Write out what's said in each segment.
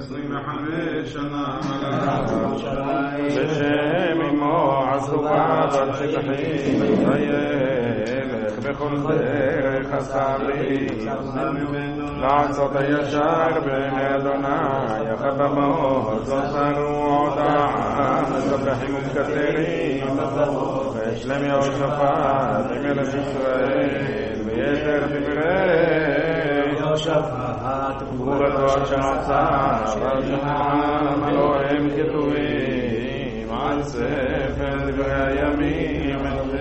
25 שנה בשם אמו עזובה ותשכחי וילך בכל דרך עשה לי לעשות הישר בעיני אדוני יחבמות לא שרו עוד העם מסבחים ומקטרים וישלם יהושפט עם מלך ישראל ויתר דברי יהושפט גבורתו שמצא והשם אלוהים כתובים על ספר דברי הימים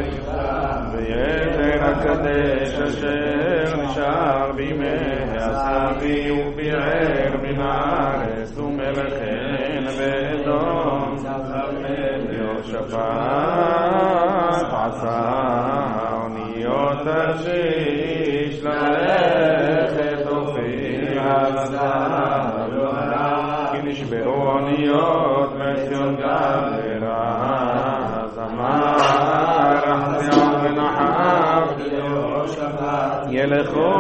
ויתר הקדש אשר נשאר בימי הסבי וביער מן הארץ ומלכן באדום יהושפט עשה אוניות תרשיש ללכת הופיע לזהב כי נשברו אוניות מציון גדרה זמר רחזיון ונחב ילכו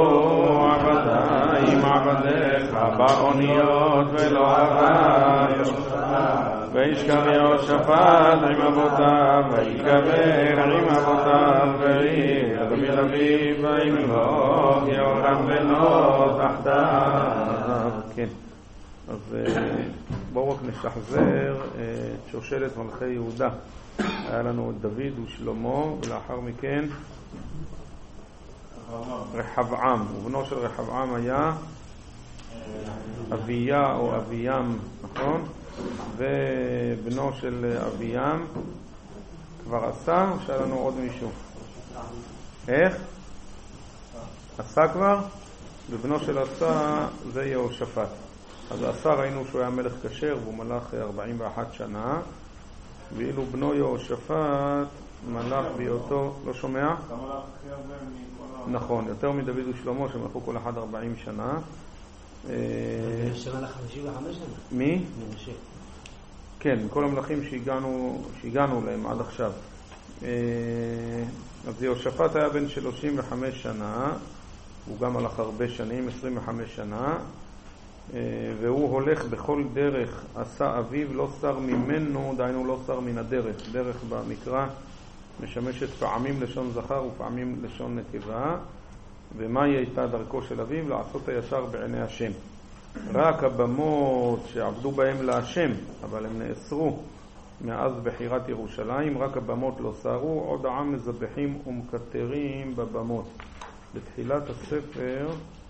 עבדי עם עבדיך באוניות ולא עבד וישכב יהושפט עם אבותיו ויקבר עם אבותיו וירד מלביב וימלוך יהורם בנו תחתיו. כן, אז בואו רק נשחזר את שושלת מלכי יהודה. היה לנו את דוד ושלמה ולאחר מכן רחבעם, ובנו של רחבעם היה אביה או אביям, נכון? ובנו של אביям כבר עשה, או שהיה לנו עוד מישהו? איך? עשה כבר? ובנו של עשה זה יהושפט. אז עשה ראינו שהוא היה מלך כשר והוא מלך 41 שנה, ואילו בנו יהושפט מלך בהיותו, לא שומע? נכון, יותר מדוד ושלמה שמלכו כל אחד 40 שנה. שמלך 55 שנה? מי? כן, כל המלכים שהגענו להם עד עכשיו. אז יהושפט היה בן 35 שנה, הוא גם הלך הרבה שנים, 25 שנה, והוא הולך בכל דרך עשה אביו, לא שר ממנו, דיינו לא שר מן הדרך. דרך במקרא משמשת פעמים לשון זכר ופעמים לשון נקבה. ומה הייתה דרכו של אביו? לעשות הישר בעיני השם. רק הבמות שעבדו בהם להשם, אבל הם נאסרו מאז בחירת ירושלים, רק הבמות לא שרו, עוד העם מזבחים ומקטרים בבמות. בתחילת הספר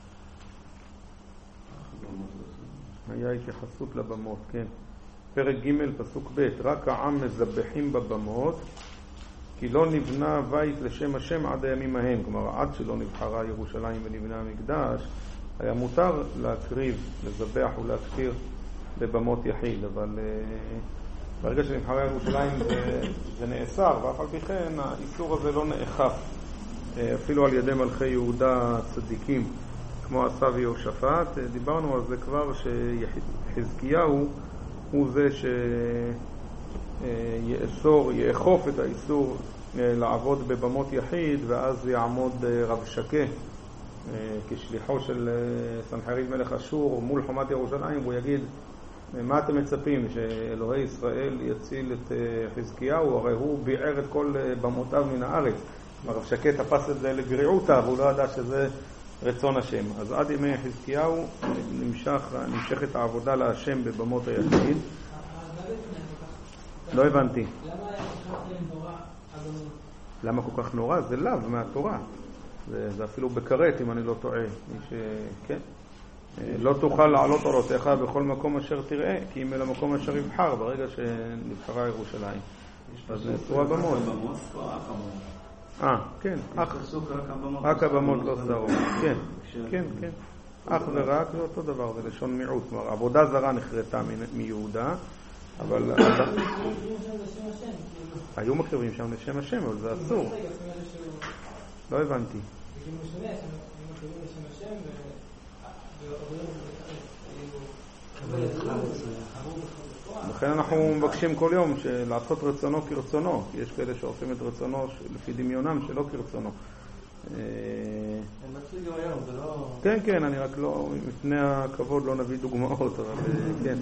היה התייחסות לבמות, כן. פרק ג' פסוק ב', רק העם מזבחים בבמות, כי לא נבנה בית לשם השם עד הימים ההם. כלומר, עד שלא נבחרה ירושלים ונבנה המקדש, היה מותר להקריב, לזבח ולהקטיר בבמות יחיד, אבל ברגע שנבחרה ירושלים זה נאסר, ואף על פי כן האיסור הזה לא נאכף, אפילו על ידי מלכי יהודה צדיקים, כמו עשה ויהושפט. דיברנו על זה כבר שחזקיהו הוא זה יאכוף את האיסור לעבוד בבמות יחיד, ואז יעמוד רב שקה כשליחו של סנחריב מלך אשור מול חומת ירושלים, והוא יגיד, מה אתם מצפים, שאלוהי ישראל יציל את חזקיהו? הרי הוא ביער את כל במותיו מן הארץ. הרב שקה תפס את זה לגריעותה, והוא לא ידע שזה רצון השם. אז עד ימי חזקיהו נמשכת העבודה להשם בבמות היחיד. לא הבנתי. למה כל כך נורא? זה לאו מהתורה. זה אפילו בקראת, אם אני לא טועה. כן. לא תוכל לעלות אורותיך בכל מקום אשר תראה, כי אם אל המקום אשר יבחר, ברגע שנבחרה ירושלים. אז נעשו הבמות. כן. רק הבמות לא שרו. כן, כן, כן. אך ורק זה אותו דבר, זה לשון מיעוט. כלומר, עבודה זרה נחרטה מיהודה, אבל היו מקריבים שם לשם השם, אבל זה אסור. לא הבנתי. לכן אנחנו מבקשים כל יום לעשות רצונו כרצונו, כי יש כאלה שעושים את רצונו לפי דמיונם שלא כרצונו. נציג גם היום, זה לא... כן, כן, אני רק לא, לפני הכבוד לא נביא דוגמאות, אבל כן.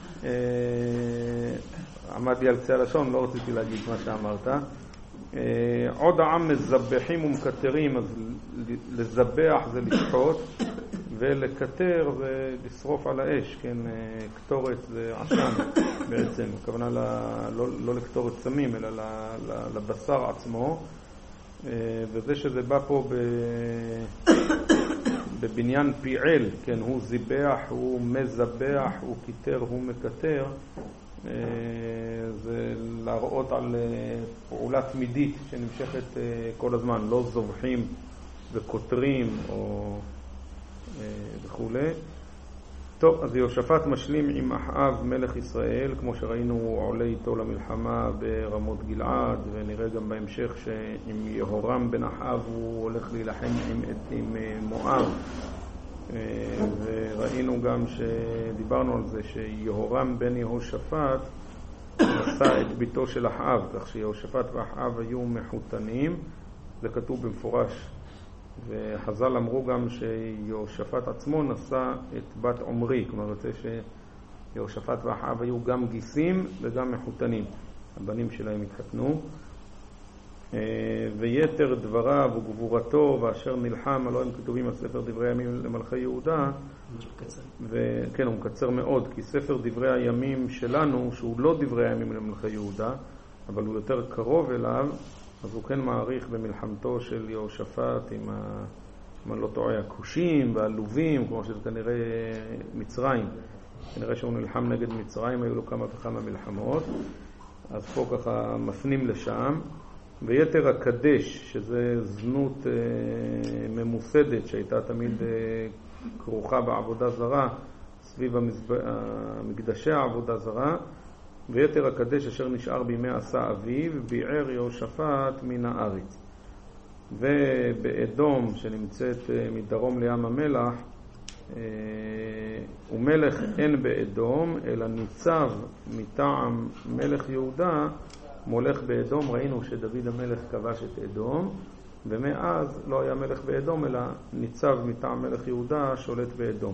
עמדתי על קצה הלשון, לא רציתי להגיד מה שאמרת. עוד העם מזבחים ומקטרים, אז לזבח זה לשחוט, ולקטר זה לשרוף על האש, כן, קטורת זה עשן בעצם, הכוונה לא לקטורת סמים, אלא לבשר עצמו, וזה שזה בא פה בבניין פיעל, כן, הוא זיבח, הוא מזבח, הוא קיטר, הוא מקטר, זה להראות על פעולה תמידית שנמשכת כל הזמן, לא זובחים וקוטרים או וכו'. טוב, אז יהושפט משלים עם אחאב מלך ישראל, כמו שראינו הוא עולה איתו למלחמה ברמות גלעד, ונראה גם בהמשך שעם יהורם בן אחאב הוא הולך להילחם עם מואב, וראינו גם שדיברנו על זה שיהורם בן יהושפט נשא את ביתו של אחאב, כך שיהושפט ואחאב היו מחותנים, זה כתוב במפורש. וחז"ל אמרו גם שיהושפט עצמו נשא את בת עומרי, כלומר יוצא שיהושפט ואחאב היו גם גיסים וגם מחותנים, הבנים שלהם התחתנו. ויתר דבריו וגבורתו ואשר נלחם, הלוא הם כתובים על ספר דברי הימים למלכי יהודה, וכן, הוא מקצר מאוד, כי ספר דברי הימים שלנו, שהוא לא דברי הימים למלכי יהודה, אבל הוא יותר קרוב אליו, אז הוא כן מעריך במלחמתו של יהושפט עם אם אני לא טועה, הכושים והלובים, כמו שזה כנראה מצרים. כנראה שהוא נלחם נגד מצרים, היו לו כמה וכמה מלחמות. אז פה ככה מפנים לשם. ויתר הקדש, שזה זנות ממוסדת, שהייתה תמיד כרוכה בעבודה זרה, סביב מקדשי העבודה זרה, ויתר הקדש אשר נשאר בימי עשה אביו, ביער יהושפט מן הארץ. ובאדום, שנמצאת מדרום לים המלח, ומלך אין באדום, אלא ניצב מטעם מלך יהודה, מולך באדום. ראינו שדוד המלך כבש את אדום, ומאז לא היה מלך באדום, אלא ניצב מטעם מלך יהודה שולט באדום.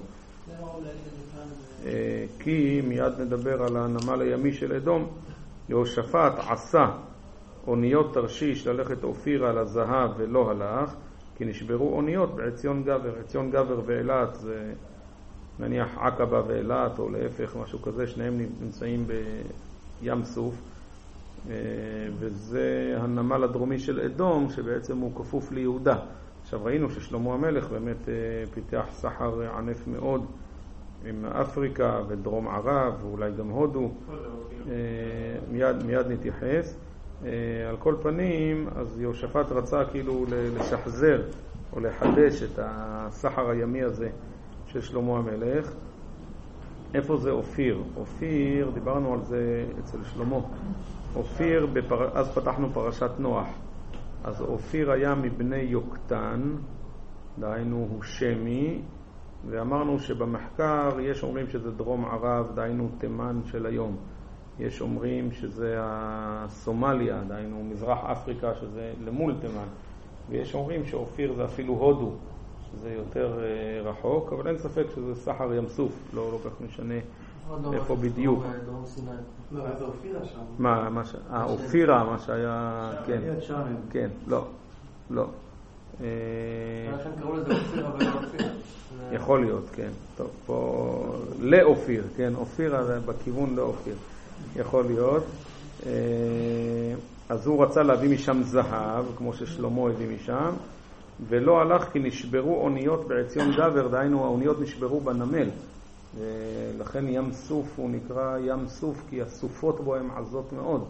כי מיד נדבר על הנמל הימי של אדום. יהושפט עשה אוניות תרשיש ללכת אופירה לזהב ולא הלך, כי נשברו אוניות בעציון גבר. עציון גבר ואילת זה נניח עקבה ואילת, או להפך משהו כזה, שניהם נמצאים בים סוף, וזה הנמל הדרומי של אדום, שבעצם הוא כפוף ליהודה. עכשיו ראינו ששלמה המלך באמת פיתח סחר ענף מאוד עם אפריקה ודרום ערב ואולי גם הודו, מיד נתייחס. על כל פנים, אז יהושפט רצה כאילו לשחזר או לחדש את הסחר הימי הזה של שלמה המלך. איפה זה אופיר? אופיר, דיברנו על זה אצל שלמה. אופיר, אז פתחנו פרשת נוח. אז אופיר היה מבני יוקטן, דהיינו הוא שמי, ואמרנו שבמחקר יש אומרים שזה דרום ערב, דהיינו תימן של היום. יש אומרים שזה הסומליה, דהיינו מזרח אפריקה, שזה למול תימן. ויש אומרים שאופיר זה אפילו הודו, שזה יותר רחוק, אבל אין ספק שזה סחר ים סוף, לא כך משנה איפה בדיוק. לא, זה אופירה שם. מה, אופירה, מה שהיה, כן. כן, לא. לכן קראו לזה אופירה ולא אופירה. יכול להיות, כן. טוב, פה לאופיר, כן, אופירה זה בכיוון לאופיר. יכול להיות. אז הוא רצה להביא משם זהב, כמו ששלמה הביא משם, ולא הלך כי נשברו אוניות בעציון גבר, דהיינו האוניות נשברו בנמל. ולכן ים סוף הוא נקרא ים סוף, כי הסופות בו הן עזות מאוד.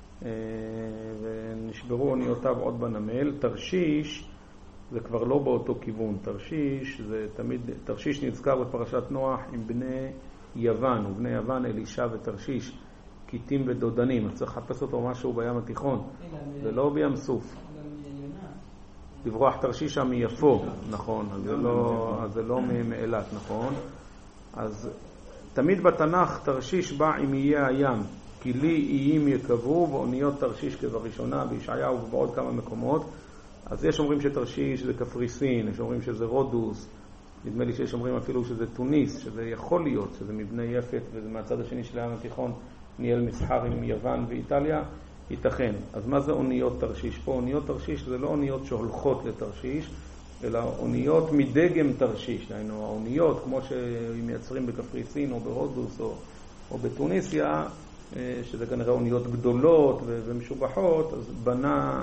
ונשברו אוניותיו עוד בנמל. תרשיש זה כבר לא באותו כיוון. תרשיש זה תמיד, תרשיש נזכר בפרשת נוח עם בני יוון, ובני יוון אלישע ותרשיש, קיטים ודודנים. אז צריך לחפש אותו משהו בים התיכון. זה לא בים סוף. לברוח תרשישה מיפו, נכון, אז זה לא מאילת, נכון. אז תמיד בתנ"ך תרשיש בא עם איי הים, כי לי איים יקברו, ואוניות תרשיש כבראשונה בישעיהו ובעוד כמה מקומות. אז יש אומרים שתרשיש זה קפריסין, יש אומרים שזה רודוס, נדמה לי שיש אומרים אפילו שזה טוניס, שזה יכול להיות, שזה מבנה יפת וזה מהצד השני של הים התיכון ניהל מסחר עם יוון ואיטליה, ייתכן. אז מה זה אוניות תרשיש? פה אוניות תרשיש זה לא אוניות שהולכות לתרשיש, אלא אוניות מדגם תרשיש. דהיינו, האוניות כמו שמייצרים בקפריסין או ברודוס או בטוניסיה, שזה כנראה אוניות גדולות ומשובחות, אז בנה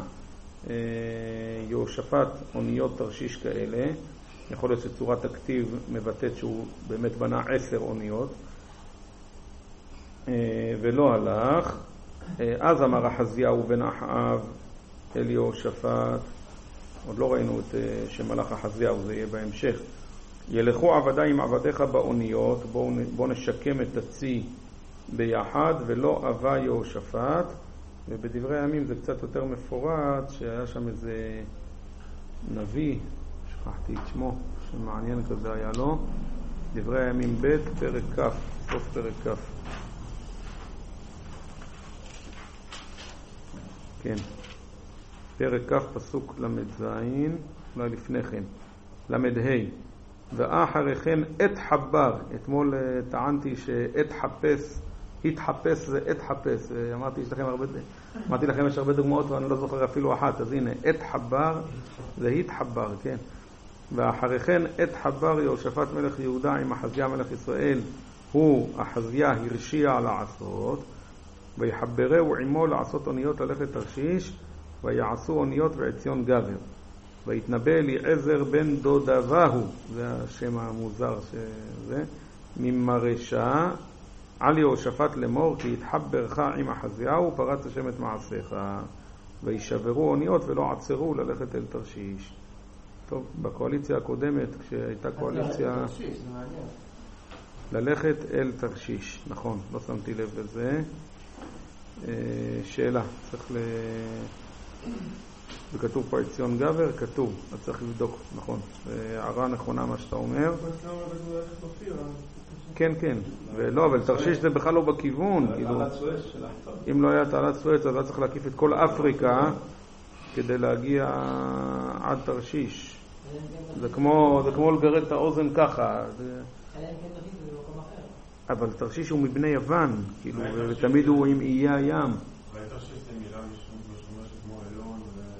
יהושפט אוניות תרשיש כאלה. יכול להיות שצורת הכתיב מבטאת שהוא באמת בנה 10 אוניות ולא הלך. אז אמר אחזיהו בן אחאב אל יהושפט, עוד לא ראינו את שמלך אחזיהו, זה יהיה בהמשך, ילכו עבדי עם עבדיך באוניות, בואו נשקם את הצי ביחד, ולא אבה יהושפט. ובדברי הימים זה קצת יותר מפורט, שהיה שם איזה נביא, שכחתי את שמו, שמעניין כזה היה לו, דברי הימים ב' פרק כ', סוף פרק כ'. כן, פרק כ' פסוק למ"ז, אולי לפני כן, למ"ה. ואחרי כן עת חבר, אתמול טענתי שעת חפש, התחפש זה עת חפש, אמרתי לכם יש הרבה דוגמאות ואני לא זוכר אפילו אחת, אז הנה, עת חבר זה התחבר, כן. ואחרי כן עת חבר יהושפט מלך יהודה עם אחזיה מלך ישראל, הוא אחזיה הרשיע לעשות, ויחברהו עמו לעשות אוניות ללכת תרשיש, ויעשו אוניות בעציון גבר. ויתנבא אליעזר בן דודבהו, זה השם המוזר שזה, ממרשה, על יהושפט לאמור, כי יתחברך עם אחזיהו, פרץ השם את מעשיך, וישברו אוניות ולא עצרו ללכת אל תרשיש. טוב, בקואליציה הקודמת, כשהייתה קואליציה ללכת אל תרשיש, נכון, לא שמתי לב לזה. שאלה, צריך וכתוב פה עציון גבר, כתוב, אז צריך לבדוק, נכון, הערה נכונה מה שאתה אומר. כן, כן, ולא, אבל תרשיש זה בכלל לא בכיוון, אם לא היה תעלת סואץ אז היה צריך להקיף את כל אפריקה כדי להגיע עד תרשיש. זה כמו לגרד את האוזן ככה. אבל תרשיש הוא מבני יוון, כאילו, ותמיד הוא עם איי הים. אולי תרשיש זה מילה משמשת כמו אלון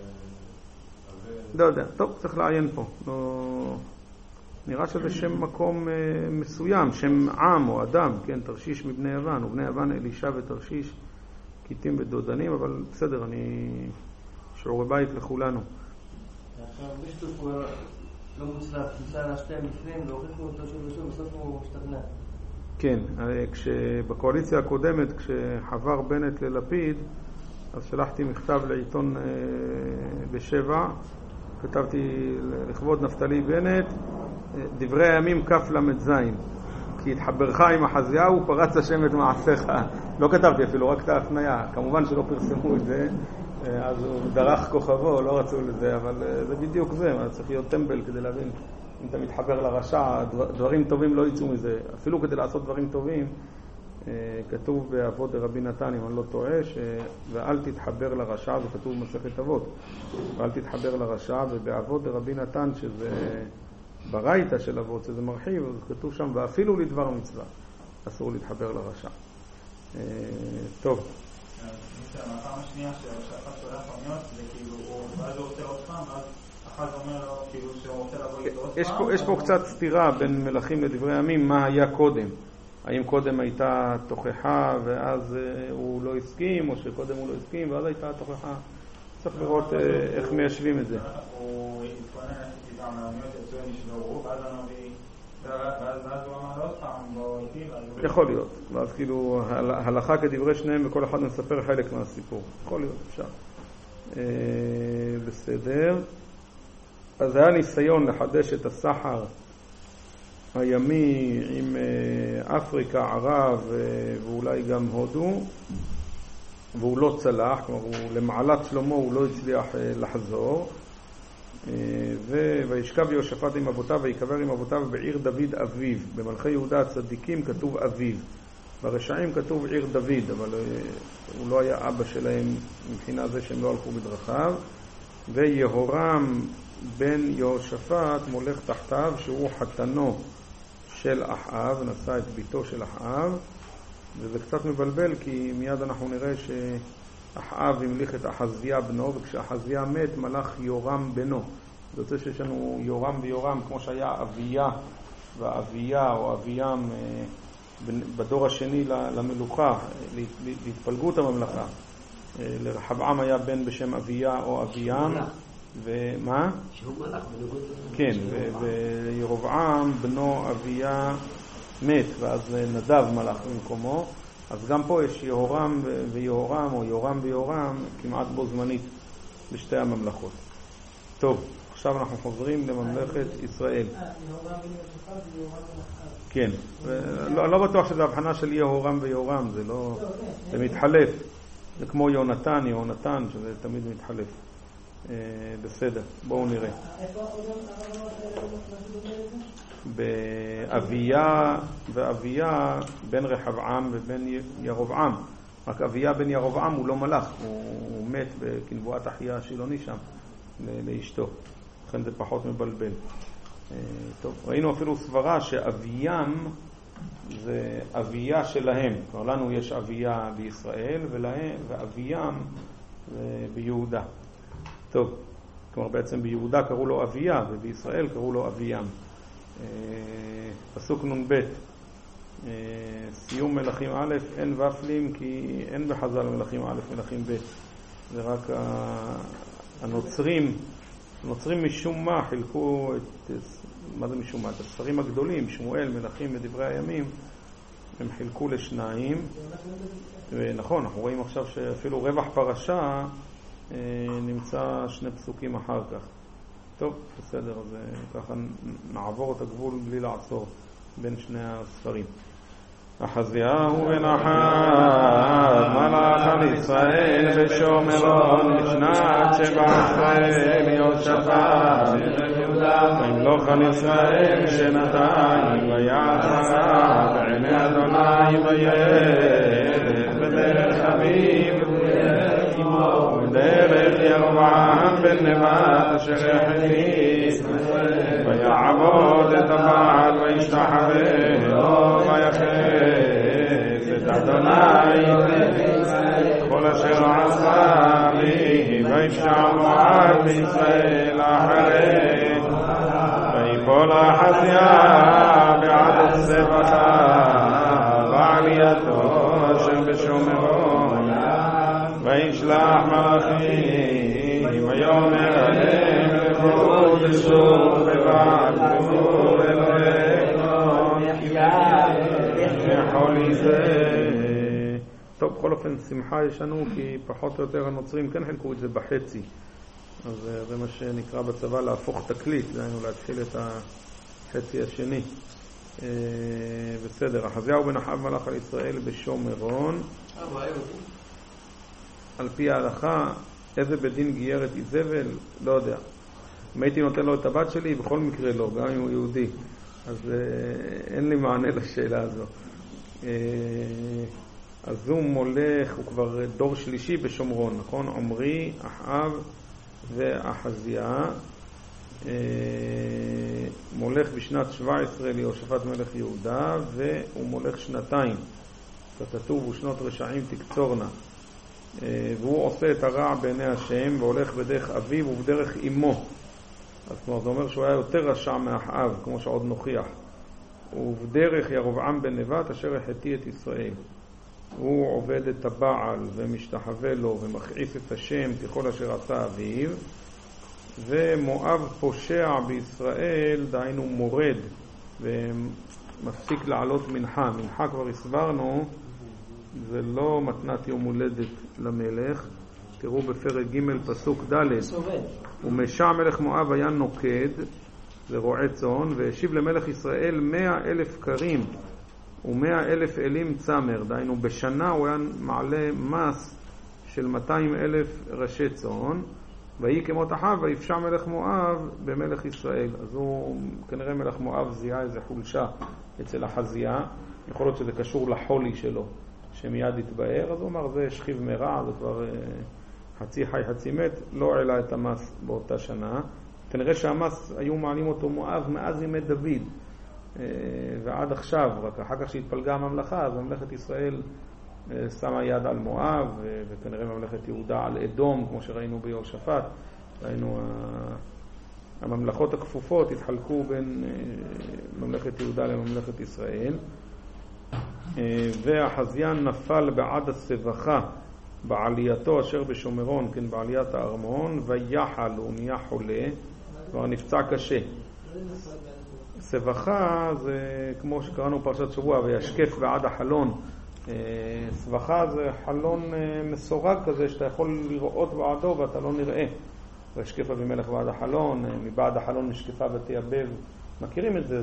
לא יודע, טוב, צריך לעיין פה. נראה שזה שם מקום מסוים, שם עם או אדם, כן, תרשיש מבני יוון, ובני יוון אלישע ותרשיש, כיתים ודודנים, אבל בסדר, שיעורי בית לכולנו. עכשיו, בשטוף לא מוצלח, ניסה להשתיים לפנים, והוכיחו אותו שוב, בסוף הוא משתכנע. כן, בקואליציה הקודמת, כשחבר בנט ללפיד, אז שלחתי מכתב לעיתון בשבע, כתבתי לכבוד נפתלי בנט, דברי הימים כף למ"ז, כי התחברך עם אחזיהו, פרץ השם את מעשיך. לא כתבתי אפילו, רק את ההפניה. כמובן שלא פרסמו את זה, אז הוא דרך כוכבו, לא רצו לזה, אבל זה בדיוק זה, צריך להיות טמבל כדי להבין. אם אתה מתחבר לרשע, דברים טובים לא יצאו מזה. אפילו כדי לעשות דברים טובים, כתוב באבות דרבי נתן, אם אני לא טועה, ואל תתחבר לרשע, זה כתוב במסכת אבות, ואל תתחבר לרשע, ובאבות דרבי נתן, שזה ברייתא של אבות, שזה מרחיב, אז כתוב שם, ואפילו לדבר מצווה, אסור להתחבר לרשע. טוב. הפעם השנייה שהאחד שולח אוניות, זה כאילו, ואז הוא רוצה עוד פעם, ואז אחד אומר לו כאילו שהוא רוצה לבוא איתו עוד פעם. יש פה קצת סתירה בין מלכים לדברי הימים, מה היה קודם. האם קודם הייתה תוכחה ואז הוא לא הסכים, או שקודם הוא לא הסכים ואז הייתה תוכחה. צריך לראות איך מיישבים את זה. הוא התכונן איתם, האוניות יצאו נשברו, ואז הוא אמר לו עוד פעם, בוא איתי. יכול להיות. ואז כאילו הלכה כדברי שניהם וכל אחד מספר חלק מהסיפור. יכול להיות, אפשר. בסדר. אז היה ניסיון לחדש את הסחר הימי עם אפריקה, ערב ואולי גם הודו, והוא לא צלח, כלומר למעלת שלמה הוא לא הצליח לחזור. וישכב יהושפט עם אבותיו ויקבר עם אבותיו בעיר דוד אביו. במלכי יהודה הצדיקים כתוב אביו, ברשעים כתוב עיר דוד, אבל הוא לא היה אבא שלהם מבחינה זה שהם לא הלכו בדרכיו. ויהורם בן יהושפט מולך תחתיו, שהוא חתנו של אחאב, נשא את ביתו של אחאב. וזה קצת מבלבל, כי מיד אנחנו נראה שאחאב המליך את אחזיה בנו, וכשאחזיה מת מלך יורם בנו. זה יוצא שיש לנו יורם ויורם, כמו שהיה אביה ואביה או אביהם בדור השני למלוכה, להתפלגות הממלכה. לרחבעם היה בן בשם אביה או אביהם, ומה? שהוא מלך בניגוד. כן, וירבעם בנו אביה מת, ואז נדב מלך במקומו. אז גם פה יש יהורם ויהורם, או יורם ויהורם, כמעט בו זמנית בשתי הממלכות. טוב, עכשיו אנחנו חוזרים לממלכת ישראל. כן, לא בטוח שזה הבחנה של יהורם ויהורם, זה מתחלף. זה כמו יונתן, יהונתן, שזה תמיד מתחלף. בסדר, בואו נראה. באביה ואביה בן רחבעם ובן ירבעם. רק אביה בן ירבעם הוא לא מלך, הוא מת כנבואת אחיה השילוני שם לאשתו. לכן זה פחות מבלבל. טוב, ראינו אפילו סברה שאביים זה אביה שלהם. כלומר, לנו יש אביה בישראל ואביים ביהודה. טוב, כלומר בעצם ביהודה קראו לו אביה ובישראל קראו לו אביים. פסוק נ"ב, סיום מלכים א', אין ופלים כי אין בחז"ל מלכים א' מלכים ב'. זה רק הנוצרים משום מה חילקו מה זה משום מה? את הספרים הגדולים, שמואל, מלכים ודברי הימים, הם חילקו לשניים. ונכון, אנחנו רואים עכשיו שאפילו רווח פרשה נמצא 2 פסוקים אחר כך. טוב, בסדר, אז ככה נעבור את הגבול בלי לעצור בין שני הספרים. אחזיהו בן אחאב מלך על ישראל בשומרון בשנת 17 ליהושפט וימלוך על ישראל שנתיים ויעש בעיני אדוני וילך בדרך אביו ובדרך ירבעם בן נבט אשר החליט ויעבוד את הבעל וישתחווה לו ויחס את אדוני כל אשר עשה לי ויפשע מועד בישראל אחרי ויפול אחזיה בעד צבחה בעלייתו אשר בשומרון וישלח מלאכים ויאמר עליהם לכו תשוב בבעל תבואו אלוהיכם מחולי זה. טוב, בכל אופן שמחה יש לנו, כי פחות או יותר הנוצרים כן חלקו את זה בחצי, אז זה מה שנקרא בצבא להפוך תקליט, דהיינו להתחיל את החצי השני. בסדר, אחזיהו בן אחאב מלך על ישראל בשומרון. על פי ההלכה, איזה בדין גייר את איזבל? לא יודע. אם הייתי נותן לו את הבת שלי, בכל מקרה לא, גם אם הוא יהודי. אז אין לי מענה לשאלה הזו. אז הוא מולך, הוא כבר דור שלישי בשומרון, נכון? עמרי, אחאב ואחזיה. מולך בשנת 17 ליהושפט מלך יהודה, והוא מולך 2 כתוב ושנות רשעים תקצורנה. והוא עושה את הרע בעיני השם והולך בדרך אביו ובדרך אמו. אז כלומר זה אומר שהוא היה יותר רשע מאחאב, כמו שעוד נוכיח. ובדרך ירבעם בן נבט אשר החטיא את ישראל. הוא עובד את הבעל ומשתחווה לו ומכעיס את השם ככל אשר עשה אביו. ומואב פושע בישראל, דהיינו מורד ומפסיק לעלות מנחה. מנחה כבר הסברנו, זה לא מתנת יום הולדת למלך. תראו בפרק ג' פסוק ד', ומשע מלך מואב היה נוקד ורועה צאן, והשיב למלך ישראל 100,000 קרים ו100,000 אלים צמר. דהיינו בשנה הוא היה מעלה מס של 200,000 ראשי צאן. ויהי כמות אחאב ויפשע מלך מואב במלך ישראל. אז הוא כנראה מלך מואב זיהה איזה חולשה אצל אחזיה, יכול להיות שזה קשור לחולי שלו שמיד התבהר, אז הוא אמר זה שכיב מרע, זה כבר חצי חי חצי מת, לא העלה את המס באותה שנה. כנראה שהמס היו מעלים אותו מואב מאז ימי דוד ועד עכשיו, רק אחר כך שהתפלגה הממלכה, אז ממלכת ישראל שמה יד על מואב, וכנראה ממלכת יהודה על אדום, כמו שראינו ביהושפט. ראינו הממלכות הכפופות התחלקו בין ממלכת יהודה לממלכת ישראל. ואחזיין נפל בעד הסבכה בעלייתו אשר בשומרון, כן, בעליית הארמון, ויחל, הוא נהיה חולה, כבר נפצע קשה. סבכה זה כמו שקראנו פרשת שבוע, וישקף בעד החלון. סבכה זה חלון מסורג כזה שאתה יכול לראות בעדו ואתה לא נראה. וישקף אבימלך בעד החלון, מבעד החלון משקפה ותייבב. מכירים את זה?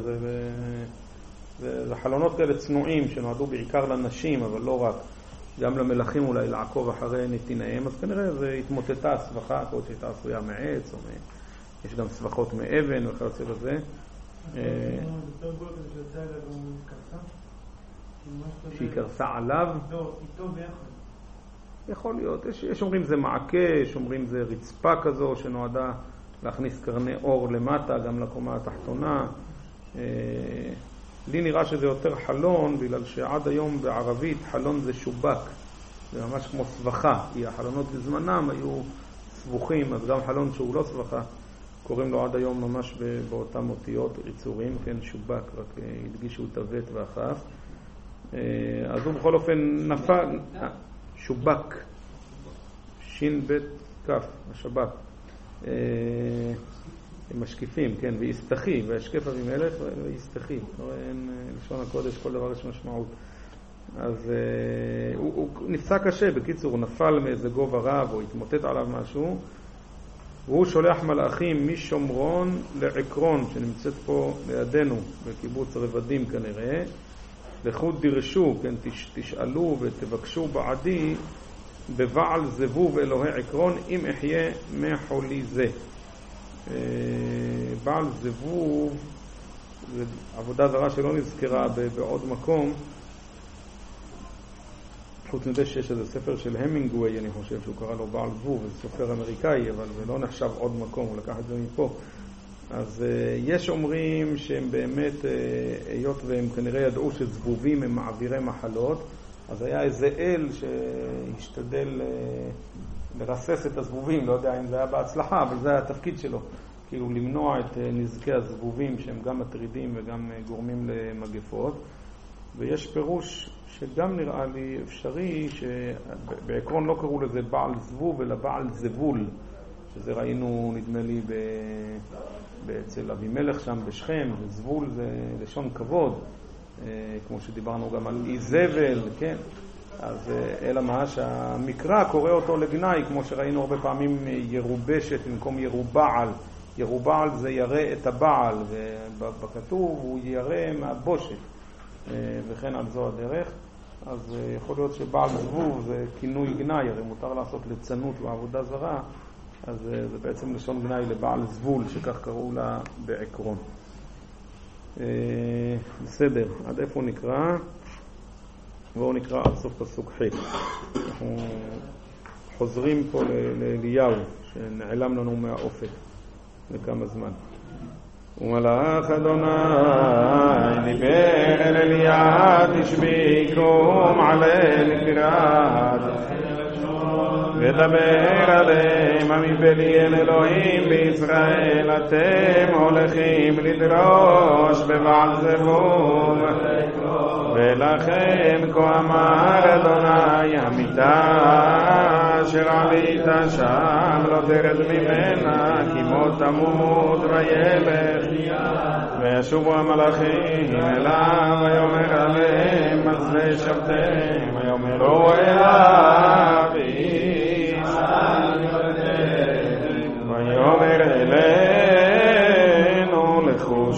זה חלונות כאלה צנועים שנועדו בעיקר לנשים, אבל לא רק. גם למלכים אולי לעקוב אחרי נתיניהם, אז כנראה זה התמוטטה סבכה, כמו שהייתה עשויה מעץ, יש גם סבכות מאבן וכיוצא בזה. שהיא קרסה עליו? לא, איתו ביחד. יכול להיות, יש אומרים זה מעקה, יש אומרים זה רצפה כזו שנועדה להכניס קרני אור למטה, גם לקומה התחתונה. לי נראה שזה יותר חלון, בגלל שעד היום בערבית חלון זה שובק, זה ממש כמו סבכה, כי החלונות בזמנם היו סבוכים, אז גם חלון שהוא לא סבכה, קוראים לו עד היום ממש באותם אותיות יצורים, כן, שובק, רק הדגישו את הוות והחף. אז הוא בכל אופן נפל, שובק, שין בית כף, השבק. משקיפים, כן, ויסתחי, וישקף אבימלך ויסתחי. אין לשון הקודש, כל דבר יש משמעות. אז הוא נפצע קשה, בקיצור, הוא נפל מאיזה גובה רב, או התמוטט עליו משהו, והוא שולח מלאכים משומרון לעקרון, שנמצאת פה לידינו, בקיבוץ רבדים כנראה, לכו דרשו, כן, תשאלו ותבקשו בעדי, בבעל זבוב אלוהי עקרון, אם אחיה מחולי זה. בעל זבוב זה עבודה זרה שלא נזכרה בעוד מקום, חוץ מזה שיש איזה ספר של המינגווי, אני חושב שהוא קרא לו בעל זבוב, זה סופר אמריקאי, אבל זה לא נחשב עוד מקום, הוא לקח את זה מפה. אז יש אומרים שהם באמת, היות והם כנראה ידעו שזבובים הם מעבירי מחלות, אז היה איזה אל שהשתדל לרסס את הזבובים, לא יודע אם זה היה בהצלחה, אבל זה היה התפקיד שלו, כאילו למנוע את נזקי הזבובים שהם גם מטרידים וגם גורמים למגפות. ויש פירוש שגם נראה לי אפשרי, שבעקרון לא קראו לזה בעל זבוב אלא בעל זבול, שזה ראינו נדמה לי אצל אבימלך שם בשכם, זבול זה לשון כבוד, כמו שדיברנו גם על איזבל, כן? אז אלא מה שהמקרא קורא אותו לגנאי, כמו שראינו הרבה פעמים ירובשת במקום ירובעל. ירובעל זה ירא את הבעל, ובכתוב הוא ירא מהבושת, וכן על זו הדרך. אז יכול להיות שבעל זבוב זה כינוי גנאי, הרי מותר לעשות ליצנות בעבודה זרה, אז זה בעצם לשון גנאי לבעל זבול, שכך קראו לה בעקרון. בסדר, עד איפה נקרא? בואו נקרא עד סוף פסוק ח'. אנחנו חוזרים פה לאליהו שנעלם לנו מהאופק לכמה זמן. ומלאך אדוני דיבר אל אליהו תשבי קום עלה לקראת ודבר עליהם המבלי אל אלוהים בישראל אתם הולכים לדרוש בבעל זבוב ולכן כה אמר אדוני המיטה אשר עלית שם לא תרד ממנה כי מות תמות וילך וישובו המלאכים אליו ויאמר עליהם אז לשבתם ויאמרו אליו ויאמר אלינו לכו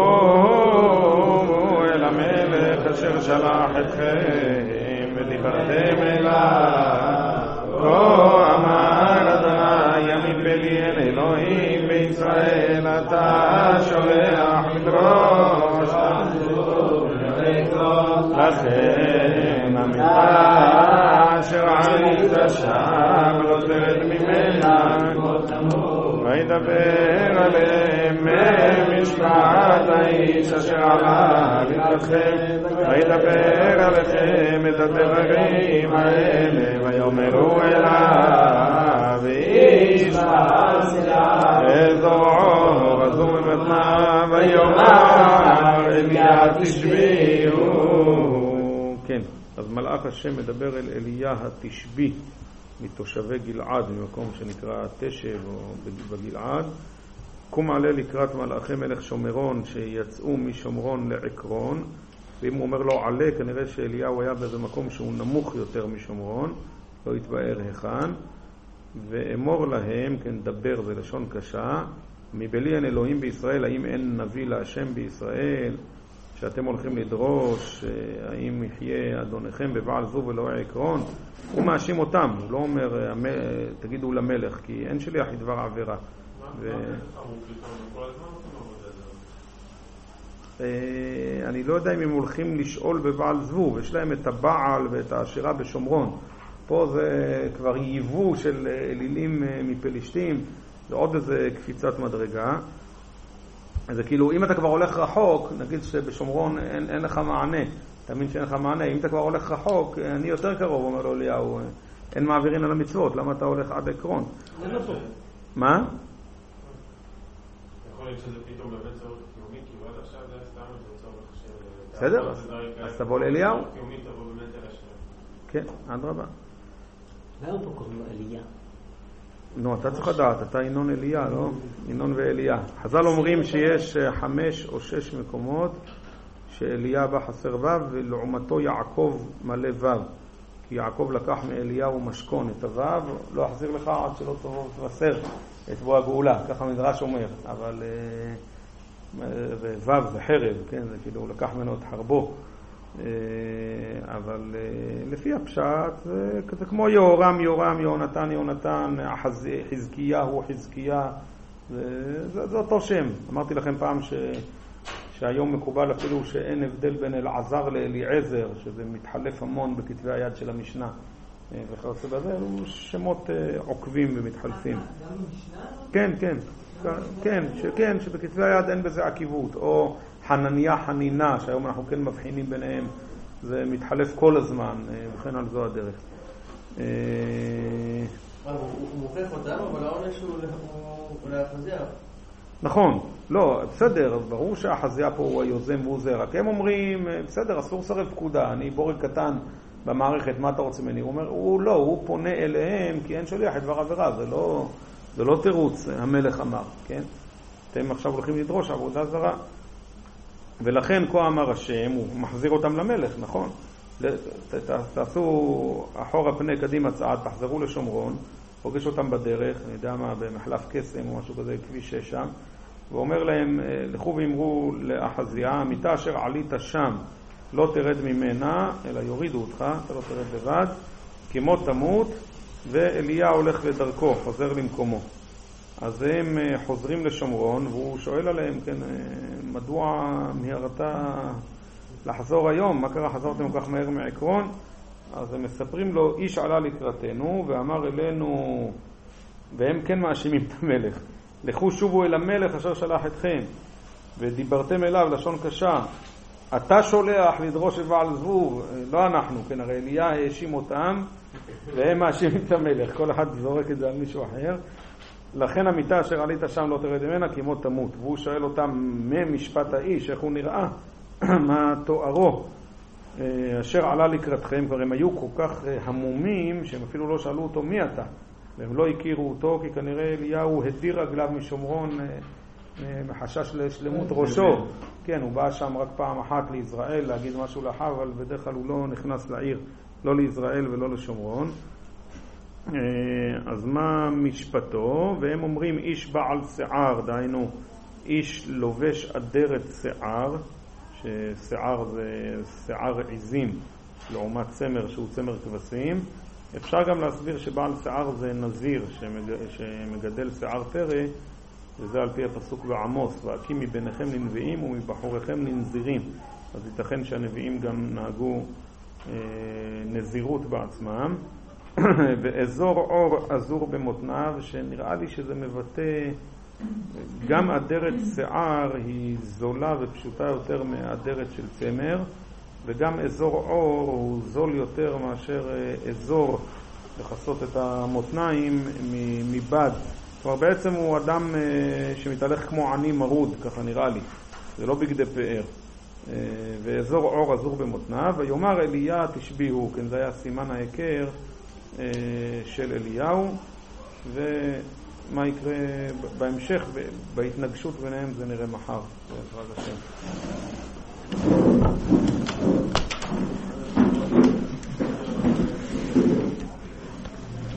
שובו אל המלך אשר שלח אתכם ודיברתם אליו כה אמר אדוני המבלי אל אלוהים בישראל אתה שולח לדרוש לכן המיטה אשר עלית שם לא תרד וידבר עליהם משפט האיש אשר עלה לקראתכם, וידבר עליכם את הדברים האלה, ויאמרו אליו איש זרועו רזום ממתניו, ויאמר אליה תשביעו. כן, אז מלאך השם מדבר אל אליה התשבי מתושבי גלעד, ממקום שנקרא תשב או בגלעד. קום עלה לקראת מלאכי מלך שומרון שיצאו משומרון לעקרון, ואם הוא אומר לו עלה, כנראה שאליהו היה באיזה מקום שהוא נמוך יותר משומרון, לא יתבאר היכן. ואמור להם, כן, דבר זה לשון קשה, מבלי אין אלוהים בישראל, האם אין נביא להשם בישראל, שאתם הולכים לדרוש, האם יחיה אדונכם בבעל זוב ולא עקרון. הוא מאשים אותם, הוא לא אומר תגידו למלך, כי אין שליח לדבר עבירה. אני לא יודע אם הם הולכים לשאול בבעל זבוב, יש להם את הבעל ואת העשירה בשומרון. פה זה כבר ייבוא של אלילים מפלישתים, זה עוד איזה קפיצת מדרגה. אז כאילו, אם אתה כבר הולך רחוק, נגיד שבשומרון אין לך מענה, תאמין שאין לך מענה, אם אתה כבר הולך רחוק, אני יותר קרוב, אומר לו אליהו, אין מעבירים על המצוות, למה אתה הולך עד עקרון? זה לא טוב. מה? יכול להיות שזה פתאום באמת צורך קיומי, כי עד עכשיו זה סתם את צורך של... בסדר, אז תבוא לאליהו. קיומי תבוא באמת אל השם. כן, עד רבה. למה פה קוראים לו אליה? נו, אתה צריך לדעת, אתה ינון אליה, לא? ינון ואליה. חז"ל אומרים שיש 5 או 6 מקומות שאליה בא חסר ו' ולעומתו יעקב מלא ו', כי יעקב לקח מאליהו משכון את הו', לא יחזיר לך עד שלא תבשר את בוא הגאולה, ככה המדרש אומר, אבל ו' זה חרב, כן, זה כאילו הוא לקח ממנו את חרבו, אבל לפי הפשט זה כמו יהורם, יהונתן, חזקיה, זה אותו שם. אמרתי לכם פעם שהיום מקובל אפילו שאין הבדל בין אלעזר לאליעזר, שזה מתחלף המון בכתבי היד של המשנה וכיוצא בזה, הוא שמות עוקבים ומתחלפים. כן, שבכתבי היד אין בזה עקיבות, או חנניה, חנינה, שהיום אנחנו כן מבחינים ביניהם, זה מתחלף כל הזמן, וכן על זו הדרך. הוא מוכיח אותנו, אבל העונש הוא להחזיה. נכון, לא, בסדר, ברור שהחזיה פה הוא היוזם והוא זה, רק הם אומרים, בסדר, אסור סרב פקודה, אני בורג קטן במערכת, מה אתה רוצה ממני? הוא אומר, הוא פונה אליהם, כי אין שליח את דבר עבירה, זה לא תירוץ, המלך אמר, כן? אתם עכשיו הולכים לדרוש עבודה זרה. ולכן כה אמר השם, הוא מחזיר אותם למלך, נכון? תעשו אחורה פני קדימה צעד, תחזרו לשומרון, פוגש אותם בדרך, אני יודע מה, במחלף קסם או משהו כזה, כביש 6 שם, ואומר להם, לכו ואמרו לאחזיה, המיטה אשר עלית שם, לא תרד ממנה, אלא יורידו אותך, אתה לא תרד לבד, כמו תמות, ואליה הולך לדרכו, חוזר למקומו. אז הם חוזרים לשומרון, והוא שואל עליהם, כן, מדוע מהרת לחזור היום? מה קרה, חזרתם כל כך מהר מעקרון? אז הם מספרים לו, איש עלה לקראתנו, ואמר אלינו, והם כן מאשימים את המלך, לכו שובו אל המלך אשר שלח אתכם, ודיברתם אליו לשון קשה, אתה שולח לדרוש את בעל זבוב, לא אנחנו, כן, הרי אליה האשים אותם, והם מאשימים את המלך, כל אחד זורק את זה על מישהו אחר. לכן המיטה אשר עלית שם לא תרד ממנה כי מות תמות. והוא שואל אותם ממשפט האיש, איך הוא נראה, מה תוארו, אשר עלה לקראתכם. כבר הם היו כל כך המומים שהם אפילו לא שאלו אותו מי אתה, והם לא הכירו אותו, כי כנראה אליהו הדיר רגליו משומרון מחשש לשלמות ראשו. כן, הוא בא שם רק פעם אחת לישראל להגיד משהו לאחיו, אבל בדרך כלל הוא לא נכנס לעיר, לא לישראל ולא לשומרון. אז מה משפטו? והם אומרים איש בעל שיער, דהיינו איש לובש אדרת שיער, ששיער זה שיער עיזים לעומת צמר שהוא צמר כבשים. אפשר גם להסביר שבעל שיער זה נזיר שמגדל שיער פרא, וזה על פי הפסוק בעמוס, והקים מביניכם לנביאים ומבחוריכם לנזירים. אז ייתכן שהנביאים גם נהגו נזירות בעצמם. ואזור אור אזור במותניו, שנראה לי שזה מבטא גם אדרת שיער היא זולה ופשוטה יותר מאדרת של צמר, וגם אזור עור הוא זול יותר מאשר אזור לחסות את המותניים מבד. כלומר בעצם הוא אדם שמתהלך כמו עני מרוד, ככה נראה לי, זה לא בגדי פאר. ואזור עור אזור במותניו, ויאמר אליה תשביהו, כן, זה היה סימן ההיכר של אליהו, ומה יקרה בהמשך, בהתנגשות ביניהם זה נראה מחר, בעזרת השם.